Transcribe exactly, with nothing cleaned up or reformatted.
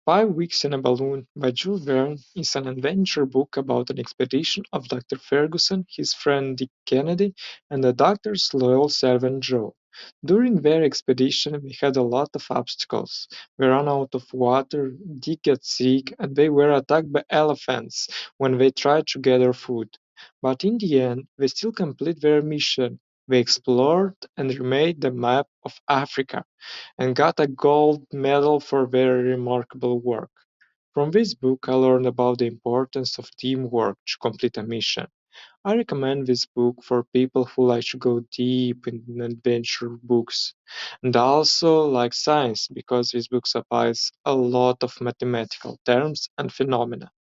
Five Weeks in a Balloon by Jules Verne is an adventure book about an expedition of Doctor Ferguson, his friend Dick Kennedy, and the doctor's loyal servant Joe. During their expedition, they had a lot of obstacles. They ran out of water, Dick got sick, and they were attacked by elephants when they tried to gather food. But in the end, they still completed their mission. They explored and remade the map of Africa and got a gold medal for their remarkable work. From this book, I learned about the importance of teamwork to complete a mission. I recommend this book for people who like to go deep in adventure books and also like science because this book applies a lot of mathematical terms and phenomena.